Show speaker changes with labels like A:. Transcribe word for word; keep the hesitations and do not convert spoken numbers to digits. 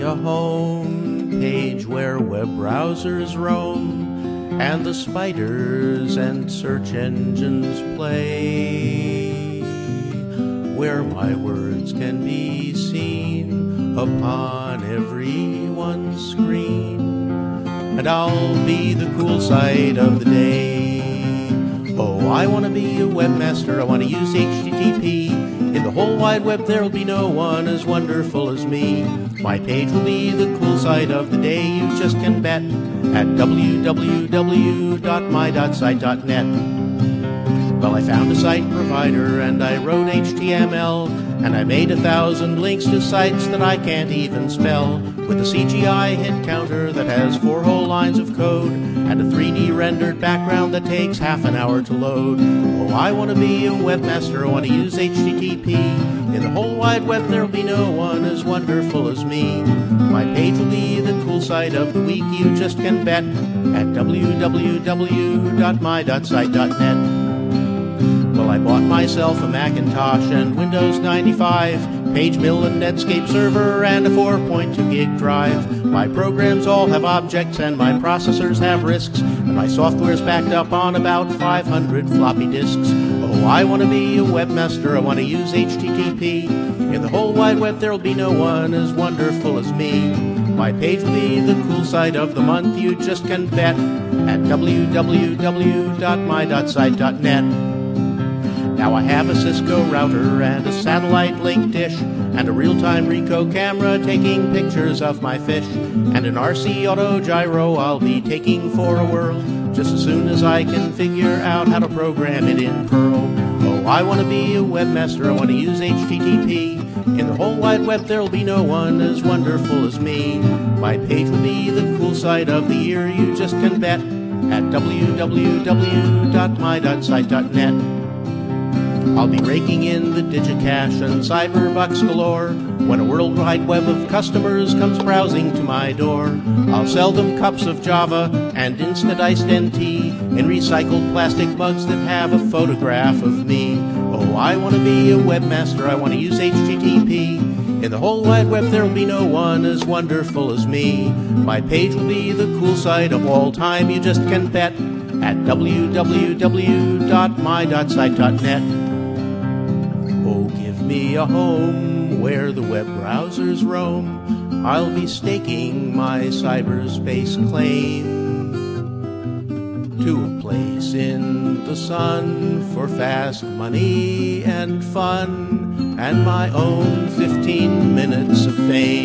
A: a home page where web browsers roam and the spiders and search engines play, where my words can be seen upon everyone's screen, and I'll be the cool site of the day. Oh, I want to be a webmaster, I want to use H T T P. In the whole wide web there'll be no one as wonderful as me. My page will be the cool site of the day, you just can bet, at w w w dot my dot site dot net. Well, I found a site provider and I wrote H T M L, and I made a thousand links to sites that I can't even spell, with a C G I hit counter that has four whole lines of code and a three D rendered background that takes half an hour to load. Oh, I want to be a webmaster, I want to use H T T P. In the whole wide web there'll be no one as wonderful as me. My page will be the cool site of the week, you just can bet, at w w w dot my dot site dot net. Well, I bought myself a Macintosh and Windows ninety-five, PageMill and Netscape server, and a four point two gig drive. My programs all have objects and my processors have risks, and my software's backed up on about five hundred floppy disks. Oh, I want to be a webmaster, I want to use H T T P. In the whole wide web there'll be no one as wonderful as me. My page will be the cool site of the month, you just can bet, at w w w dot my dot site dot net. Now I have a Cisco router and a satellite link dish, and a real-time Ricoh camera taking pictures of my fish, and an R C auto gyro I'll be taking for a whirl, just as soon as I can figure out how to program it in Perl. Oh, I want to be a webmaster, I want to use H T T P. In the whole wide web there'll be no one as wonderful as me. My page will be the cool site of the year, you just can bet, at w w w dot my dot site dot net. I'll be raking in the digicash and cyberbucks galore when a world wide web of customers comes browsing to my door. I'll sell them cups of Java and instant iced N T in recycled plastic mugs that have a photograph of me. Oh, I want to be a webmaster, I want to use H T T P. In the whole wide web there'll be no one as wonderful as me. My page will be the cool site of all time, you just can bet, at w w w dot my dot site dot net. Oh, give me a home where the web browsers roam, I'll be staking my cyberspace claim to a place in the sun for fast money and fun, and my own fifteen minutes of fame.